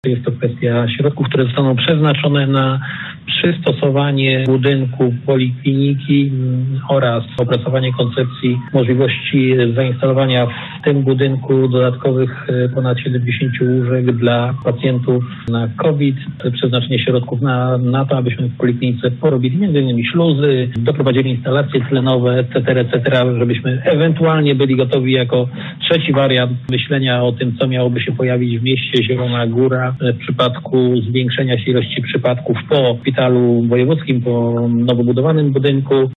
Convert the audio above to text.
Jest to kwestia środków, które zostaną przeznaczone na przystosowanie budynku polikliniki oraz opracowanie koncepcji możliwości zainstalowania w tym budynku dodatkowych ponad 70 łóżek dla pacjentów na COVID. Przeznaczenie środków na to, abyśmy w poliklinice porobili m.in. śluzy, doprowadzili instalacje tlenowe, etc., żebyśmy ewentualnie byli gotowi jako trzeci wariant myślenia o tym, co miałoby się pojawić w mieście Zielona Góra w przypadku zwiększenia się ilości przypadków po szpitalu wojewódzkim, po nowo budowanym budynku.